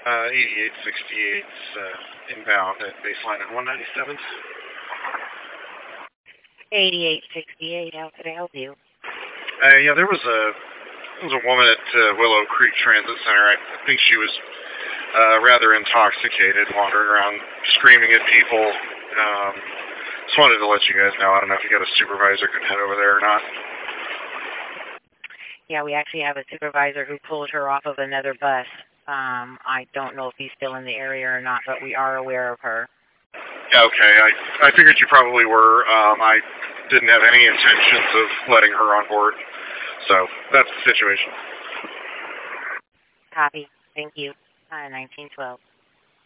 8868 inbound at baseline at 197. 8868, how could I help you? Yeah, there was a woman at Willow Creek Transit Center. I think she was rather intoxicated, wandering around screaming at people. Just wanted to let you guys know. I don't know if you got a supervisor who can head over there or not. Yeah, we actually have a supervisor who pulled her off of another bus. I don't know if he's still in the area or not, but we are aware of her. Okay, I figured you probably were. I didn't have any intentions of letting her on board. So that's the situation. Copy. Thank you. 1912.